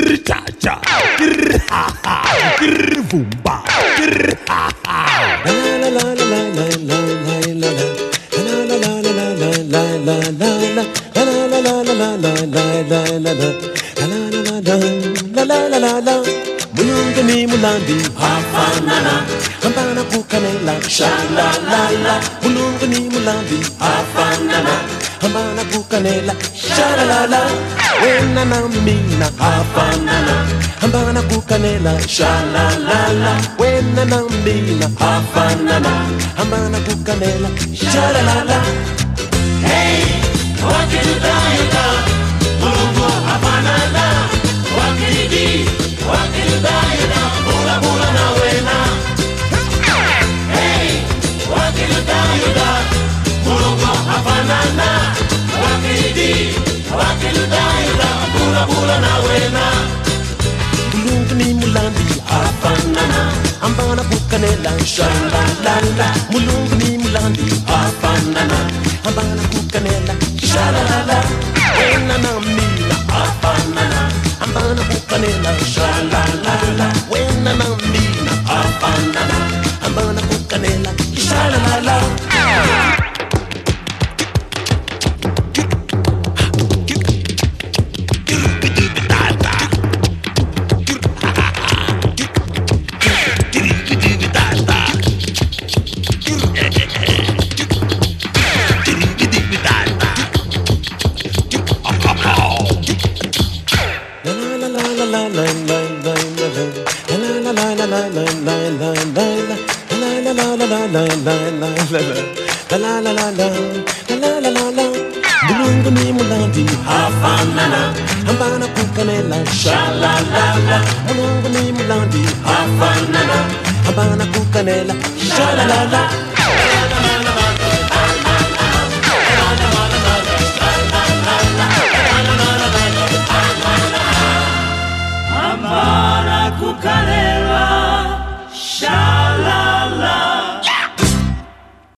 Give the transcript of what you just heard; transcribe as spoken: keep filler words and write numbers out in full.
grr cha cha, grr ha ha, grr vumba, grr ha ha. La la la la la la la la la. La la la la la la la la la la. La la la la la la la la la la. La la la la la la la la. Mulungu ni mulambi hafanana, hambana kukanela sha la la la. Mulungu ni mulambi hafanana, hambana kukanela sha la la la. Wena na mina hafanana, hambana kukanela sha la la la. Wena na mina hafanana, hambana kukanela sha la la la. Hey, wakiludayuda, mulungu hafanana, wakilidi, wakiludayuda, bula bula na wena. Hey, wakiludayuda, mulungu hafanana, wakilidi, wakiludayuda, bula bula na wena. Mulungu ni mulambi hafanana, hambana kukanela sha la la la. Mulungu ni mulambi hafanana, hambana kukanela sha la la la. Wena na mina hafanana, hambana kukanela sha la la la. Wena na mina hafanana, hambana kukanela sha la la la. Mulungu ni mulambi hafanana, hambana kukanela sha la la la. Mulungu ni mulambi hafanana, hambana kukanela sha la la la.